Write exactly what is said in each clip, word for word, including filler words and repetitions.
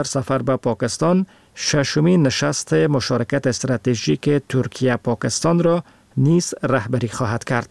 سفر به پاکستان ششمین نشست مشارکت استراتژیک ترکیه پاکستان را نیز رهبری خواهد کرد.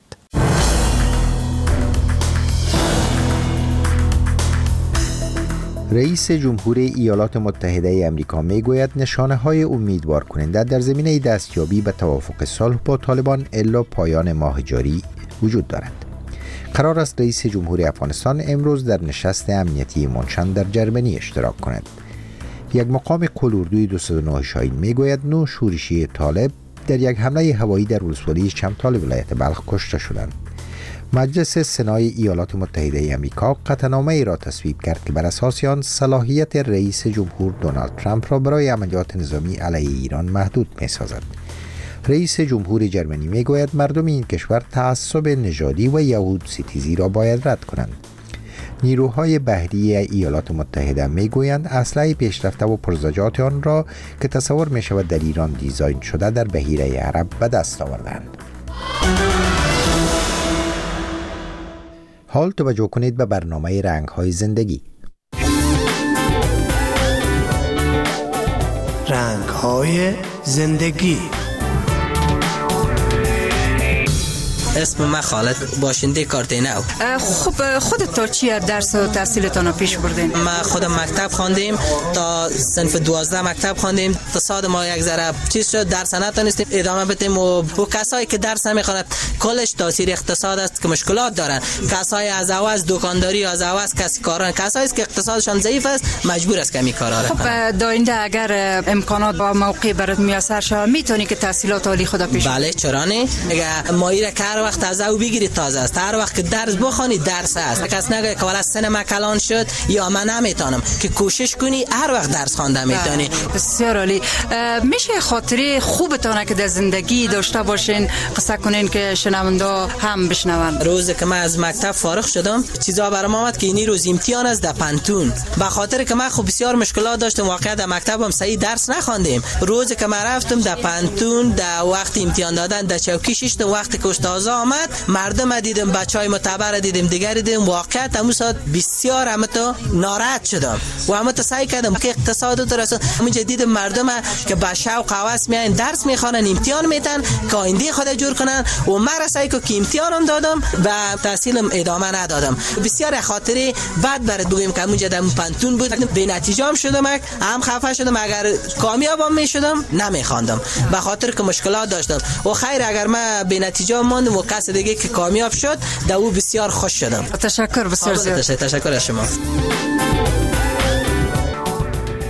رئیس جمهور ایالات متحده آمریکا میگوید نشانه‌های امیدوار کننده در زمینه دستیابی به توافق صلح با طالبان الا پایان ماه جاری وجود دارد. قرار است رئیس جمهور افغانستان امروز در نشست امنیتی مونشن در جرمنی اشتراک کند. یک مقام قلاردوی دویست و نه شاهین میگوید نه شورشی طالب در یک حمله هوایی در ولسوالی چمتال ولایت بلخ کشته شدند. مجلس سنای ایالات متحده آمریکا قطعنامه ای را تصویب کرد که بر اساس آن صلاحیت رئیس جمهور دونالد ترامپ را برای عملیات نظامی علیه ایران محدود می‌سازد. رئیس جمهور جرمنی میگوید مردم این کشور تعصب نژادی و یهود ستیزی را باید رد کنند. نیروهای بحری ایالات متحده میگویند اسلحه پیشرفته و پرزجاج آن را که تصور می شود در ایران دیزاین شده در بحیره عرب به دست آوردند. حال توجه کنید به برنامه رنگ‌های زندگی. رنگ‌های زندگی. اسم من خالد باشنده کارتینو. خب خودت تا چی درس و تحصیلتان پیش بردین؟ ما خودم مکتب خواندیم تا صنف دوازده مکتب خواندیم. اقتصاد ما یک ذره چیز شد درس نتونستیم ادامه بدیم و با کسایی که درس نمیخونند کلش تاثیر اقتصاد است که مشکلات دارن. کسایی از اواز دکانداری از اواز کسی کاران کسایی که اقتصادشان ضعیف است مجبور است که می کارا را. خب داینده اگر امکانات با موقع برات میسر شود میتونی که تحصیلات عالی خود پیش ببری؟ بله چرا نه؟ اگه مایره هر وقت تازه او بگیری تازه است. هر وقت که درس بخونی درس است. کس نگه که والا سن ما کلان شد یا من نمیتونم که کوشش کنی هر وقت درس خوانده میتونی. بسیار عالی. میشه خاطره خوبتونه که در زندگی داشته باشین قصه کنین که شنونده هم بشنون؟ روزی که من از مکتب فارغ شدم چیزا برام آمد که این روز امتحان است در پنتون. به خاطر که من خب بسیار مشکلات داشتم واقعا در مکتبم صحیح درس نخواندیم. روزی که من رفتم در پنتون در وقت امتحان دادن در چوکی ششتم وقتی که استاد آمد مردم دیدم بچهای معتبر دیدم دیگر دیدم واقعا تمام ساعت بسیار همه تو ناراحت شدم و همه تو سعی کردم که اقتصاد تو رسون. همینجا دیدم مردم که با شوق هوس میان درس میخوانن امتحان میتن که آینده خود جور کنن و من سعی که امتحانم دادم و تحصیلم ادامه ندادم. بسیار خاطره بعد برات بگم که همونجا در پنتون بود به نتیجه هم شدم هم خفه شدم اگر کامیابم میشدم نمیخواندم به خاطر که مشکلات داشتم و خیر اگر من به نتیجه ماندم و کس دیگه که کامیاب شد در او بسیار خوش شدم. تشکر بسیار زیاد. تشکر از شما.